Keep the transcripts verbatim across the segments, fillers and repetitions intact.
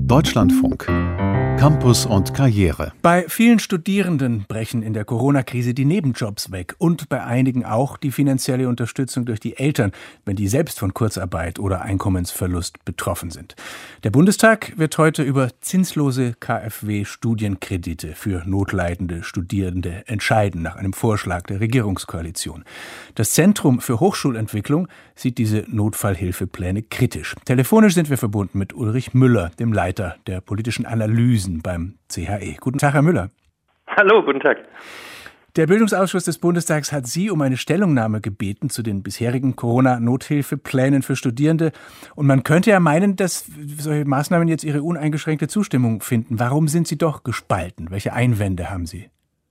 Deutschlandfunk. Campus und Karriere. Bei vielen Studierenden brechen in der Corona-Krise die Nebenjobs weg und bei einigen auch die finanzielle Unterstützung durch die Eltern, wenn die selbst von Kurzarbeit oder Einkommensverlust betroffen sind. Der Bundestag wird heute über zinslose KfW-Studienkredite für notleidende Studierende entscheiden, nach einem Vorschlag der Regierungskoalition. Das Zentrum für Hochschulentwicklung sieht diese Notfallhilfepläne kritisch. Telefonisch sind wir verbunden mit Ulrich Müller, dem Leiter der politischen Analysen beim C H E. Guten Tag, Herr Müller. Hallo, guten Tag. Der Bildungsausschuss des Bundestags hat Sie um eine Stellungnahme gebeten zu den bisherigen Corona-Nothilfeplänen für Studierende. Und man könnte ja meinen, dass solche Maßnahmen jetzt Ihre uneingeschränkte Zustimmung finden. Warum sind Sie doch gespalten? Welche Einwände haben Sie?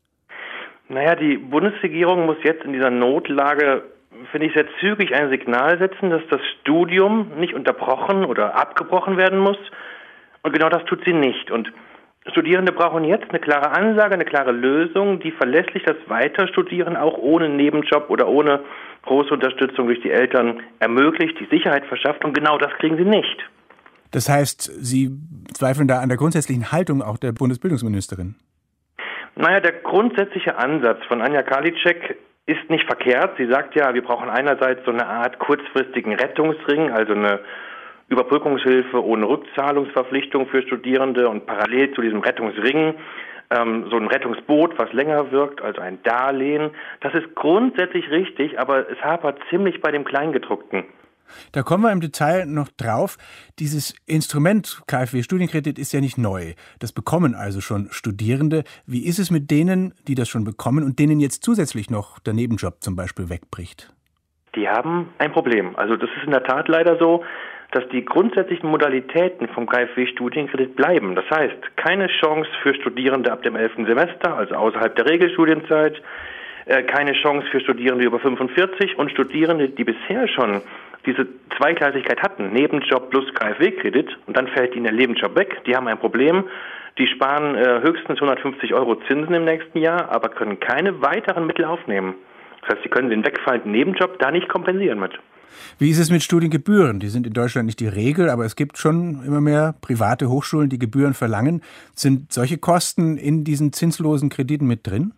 Naja, die Bundesregierung muss jetzt in dieser Notlage, finde ich, sehr zügig ein Signal setzen, dass das Studium nicht unterbrochen oder abgebrochen werden muss. Und genau das tut sie nicht. Und Studierende brauchen jetzt eine klare Ansage, eine klare Lösung, die verlässlich das Weiterstudieren auch ohne Nebenjob oder ohne große Unterstützung durch die Eltern ermöglicht, die Sicherheit verschafft. Und genau das kriegen sie nicht. Das heißt, Sie zweifeln da an der grundsätzlichen Haltung auch der Bundesbildungsministerin? Naja, der grundsätzliche Ansatz von Anja Karliczek ist nicht verkehrt. Sie sagt ja, wir brauchen einerseits so eine Art kurzfristigen Rettungsring, also eine Überbrückungshilfe ohne Rückzahlungsverpflichtung für Studierende und parallel zu diesem Rettungsring ähm, so ein Rettungsboot, was länger wirkt, also ein Darlehen. Das ist grundsätzlich richtig, aber es hapert ziemlich bei dem Kleingedruckten. Da kommen wir im Detail noch drauf. Dieses Instrument KfW-Studienkredit ist ja nicht neu. Das bekommen also schon Studierende. Wie ist es mit denen, die das schon bekommen und denen jetzt zusätzlich noch der Nebenjob zum Beispiel wegbricht? Die haben ein Problem. Also das ist in der Tat leider so, dass die grundsätzlichen Modalitäten vom KfW-Studienkredit bleiben. Das heißt, keine Chance für Studierende ab dem elften Semester, also außerhalb der Regelstudienzeit, äh, keine Chance für Studierende über fünfundvierzig und Studierende, die bisher schon diese Zweigleisigkeit hatten, Nebenjob plus KfW-Kredit, und dann fällt ihnen der Nebenjob weg. Die haben ein Problem. Die sparen äh, höchstens hundertfünfzig Euro Zinsen im nächsten Jahr, aber können keine weiteren Mittel aufnehmen. Das heißt, sie können den wegfallenden Nebenjob da nicht kompensieren mit. Wie ist es mit Studiengebühren? Die sind in Deutschland nicht die Regel, aber es gibt schon immer mehr private Hochschulen, die Gebühren verlangen. Sind solche Kosten in diesen zinslosen Krediten mit drin?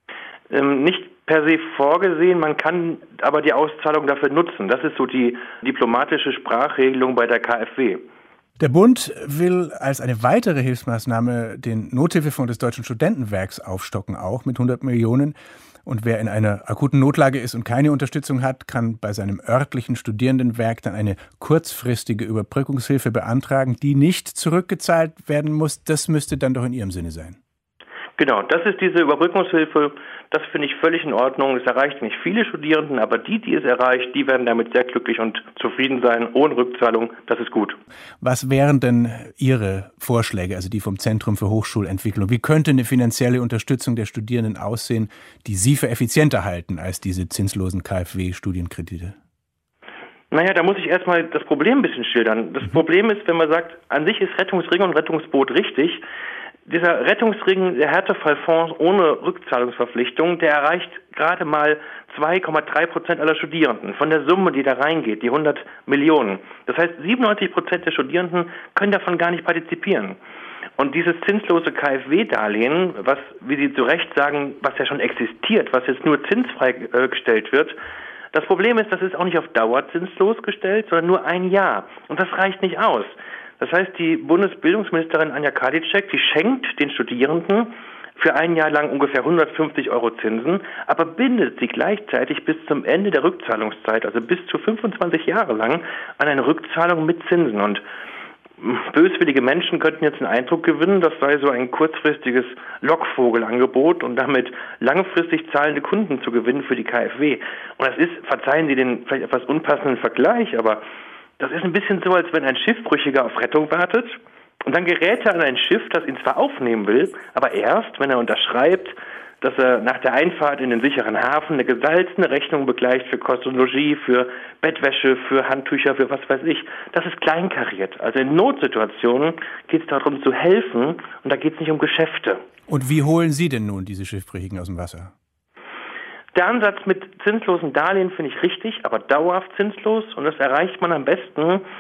Ähm, nicht per se vorgesehen, man kann aber die Auszahlung dafür nutzen. Das ist so die diplomatische Sprachregelung bei der KfW. Der Bund will als eine weitere Hilfsmaßnahme den Nothilfefonds des Deutschen Studentenwerks aufstocken, auch mit hundert Millionen. Und wer in einer akuten Notlage ist und keine Unterstützung hat, kann bei seinem örtlichen Studierendenwerk dann eine kurzfristige Überbrückungshilfe beantragen, die nicht zurückgezahlt werden muss. Das müsste dann doch in Ihrem Sinne sein. Genau, das ist diese Überbrückungshilfe. Das finde ich völlig in Ordnung. Es erreicht nicht viele Studierenden, aber die, die es erreicht, die werden damit sehr glücklich und zufrieden sein, ohne Rückzahlung. Das ist gut. Was wären denn Ihre Vorschläge, also die vom Zentrum für Hochschulentwicklung? Wie könnte eine finanzielle Unterstützung der Studierenden aussehen, die Sie für effizienter halten als diese zinslosen KfW-Studienkredite? Naja, da muss ich erstmal das Problem ein bisschen schildern. Das mhm. Problem ist, wenn man sagt, an sich ist Rettungsring und Rettungsboot richtig. Dieser Rettungsring, der Härtefallfonds ohne Rückzahlungsverpflichtung, der erreicht gerade mal zwei Komma drei Prozent aller Studierenden von der Summe, die da reingeht, die hundert Millionen. Das heißt, siebenundneunzig Prozent der Studierenden können davon gar nicht partizipieren. Und dieses zinslose KfW-Darlehen, was, wie Sie zu Recht sagen, was ja schon existiert, was jetzt nur zinsfrei äh, gestellt wird, das Problem ist, das ist auch nicht auf Dauer zinslos gestellt, sondern nur ein Jahr. Und das reicht nicht aus. Das heißt, die Bundesbildungsministerin Anja Karliczek, die schenkt den Studierenden für ein Jahr lang ungefähr hundertfünfzig Euro Zinsen, aber bindet sie gleichzeitig bis zum Ende der Rückzahlungszeit, also bis zu fünfundzwanzig Jahre lang, an eine Rückzahlung mit Zinsen. Und böswillige Menschen könnten jetzt den Eindruck gewinnen, das sei so ein kurzfristiges Lockvogelangebot und damit langfristig zahlende Kunden zu gewinnen für die KfW. Und das ist, verzeihen Sie den vielleicht etwas unpassenden Vergleich, aber das ist ein bisschen so, als wenn ein Schiffbrüchiger auf Rettung wartet und dann gerät er an ein Schiff, das ihn zwar aufnehmen will, aber erst, wenn er unterschreibt, dass er nach der Einfahrt in den sicheren Hafen eine gesalzene Rechnung begleicht für Kost und Logis, für Bettwäsche, für Handtücher, für was weiß ich. Das ist kleinkariert. Also in Notsituationen geht es darum zu helfen und da geht es nicht um Geschäfte. Und wie holen Sie denn nun diese Schiffbrüchigen aus dem Wasser? Der Ansatz mit zinslosen Darlehen finde ich richtig, aber dauerhaft zinslos. Und das erreicht man am besten,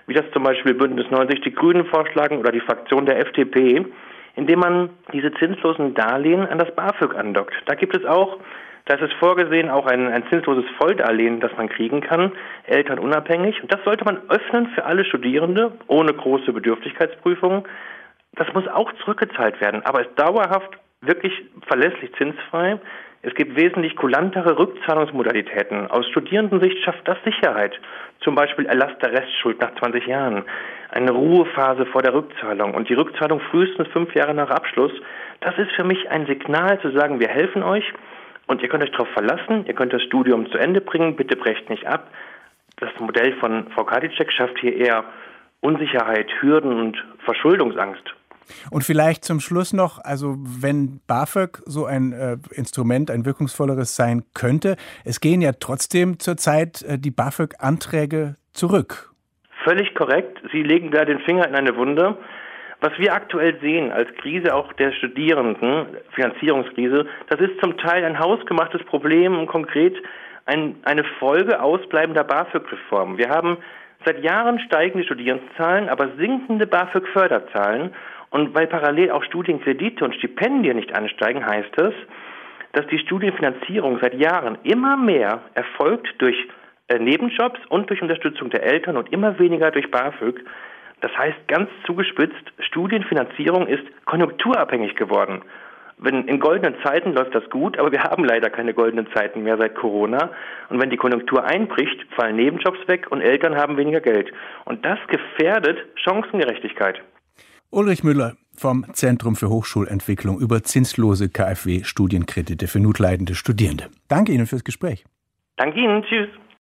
wie das zum Beispiel Bündnis neunzig die Grünen vorschlagen oder die Fraktion der F D P, indem man diese zinslosen Darlehen an das BAföG andockt. Da gibt es auch, da ist es vorgesehen, auch ein, ein zinsloses Volldarlehen, das man kriegen kann, elternunabhängig. Und das sollte man öffnen für alle Studierende, ohne große Bedürftigkeitsprüfungen. Das muss auch zurückgezahlt werden, aber ist dauerhaft wirklich verlässlich zinsfrei. Es gibt wesentlich kulantere Rückzahlungsmodalitäten. Aus Studierendensicht schafft das Sicherheit. Zum Beispiel Erlass der Restschuld nach zwanzig Jahren, eine Ruhephase vor der Rückzahlung und die Rückzahlung frühestens fünf Jahre nach Abschluss. Das ist für mich ein Signal zu sagen, wir helfen euch und ihr könnt euch darauf verlassen, ihr könnt das Studium zu Ende bringen, bitte brecht nicht ab. Das Modell von Frau Karliczek schafft hier eher Unsicherheit, Hürden und Verschuldungsangst. Und vielleicht zum Schluss noch, also wenn BAföG so ein äh, Instrument, ein wirkungsvolleres sein könnte, es gehen ja trotzdem zurzeit äh, die BAföG-Anträge zurück. Völlig korrekt. Sie legen da den Finger in eine Wunde. Was wir aktuell sehen als Krise auch der Studierenden, Finanzierungskrise, das ist zum Teil ein hausgemachtes Problem und konkret ein, eine Folge ausbleibender BAföG-Reform. Wir haben seit Jahren steigende Studierendenzahlen, aber sinkende BAföG-Förderzahlen. Und weil parallel auch Studienkredite und Stipendien nicht ansteigen, heißt es, dass die Studienfinanzierung seit Jahren immer mehr erfolgt durch äh, Nebenjobs und durch Unterstützung der Eltern und immer weniger durch BAföG. Das heißt, ganz zugespitzt, Studienfinanzierung ist konjunkturabhängig geworden. Wenn in goldenen Zeiten läuft das gut, aber wir haben leider keine goldenen Zeiten mehr seit Corona. Und wenn die Konjunktur einbricht, fallen Nebenjobs weg und Eltern haben weniger Geld. Und das gefährdet Chancengerechtigkeit. Ulrich Müller vom Zentrum für Hochschulentwicklung über zinslose KfW-Studienkredite für notleidende Studierende. Danke Ihnen fürs Gespräch. Danke Ihnen. Tschüss.